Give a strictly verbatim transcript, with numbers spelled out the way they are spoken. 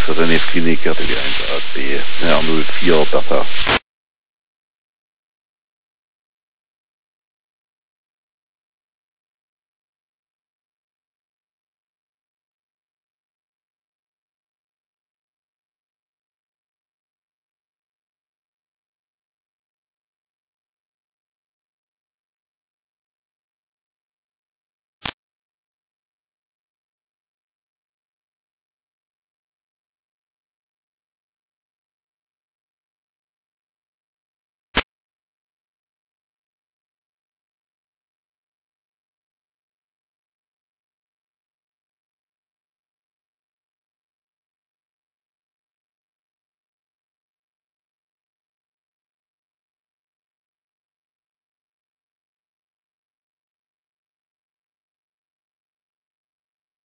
für René's Klinik, ich hatte die eins A C, ja, null vier Bertha.